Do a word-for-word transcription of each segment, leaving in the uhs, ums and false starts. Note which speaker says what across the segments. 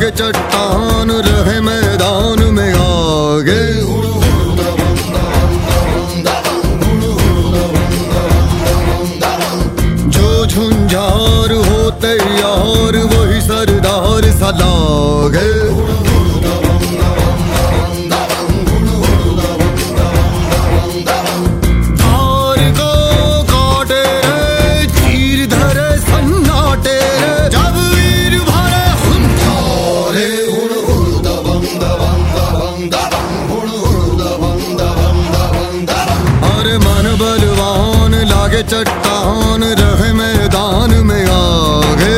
Speaker 1: लागे चट्टान रहे मैदान में आगे। जो झुंझार होते यार वही सरदार सा लागे। बलवान लागे चट्टान रहे मैदान में आगे।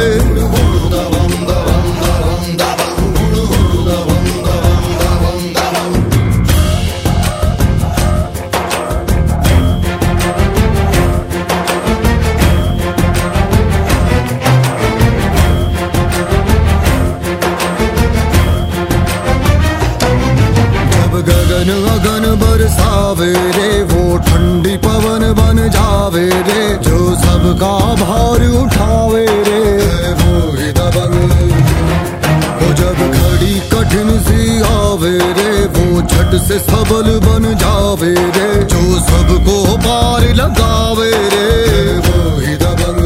Speaker 1: गगन अगन बरसावे रे वो ठंडी पवन बन जावे रे। जो सबका भार उठावे रे वो ही दबंग। वो जब खड़ी कठिन सी आवे रे वो झट से सबल बन जावे रे। जो सबको पार लगावे रे वो ही दबंग।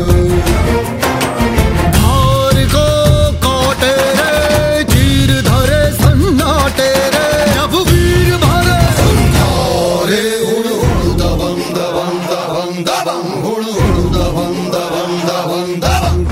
Speaker 1: भार को काटे रे चीर धरे सन्नाटे रे। जब वीर भरे संधारे हुड़ हुड़ दबंग दबंग दबंग दबंग हुड़ हुड़ दबंग दबंग दबंग दबंग।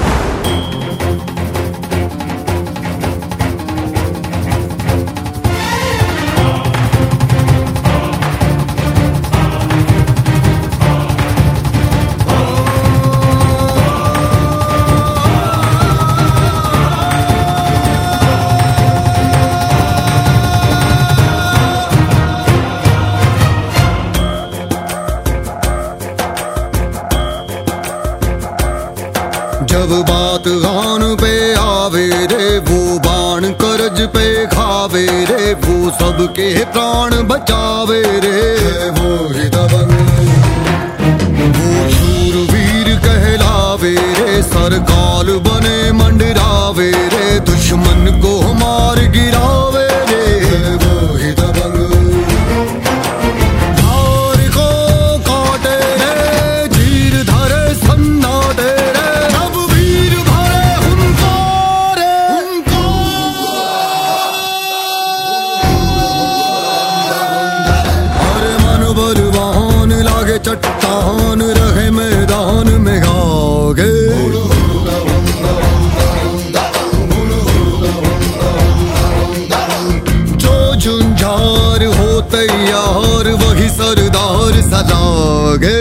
Speaker 1: जब बात गान पे आवे रे वो बाण करज पे खावे रे। वो सबके प्राण बचावे रे वो ही दबंग। वो शूरवीर कहलावे रे सरकाल बने मंडरावे रे। दुश्मन को मार गिरावे रे वो ही दबंग। धार को काटे रे चीर धरे सन्नाटे रे। बलवान लागे चट्टान रहे मैदान में आगे। जो झुंझार होते यार वही सरदार सा लागे।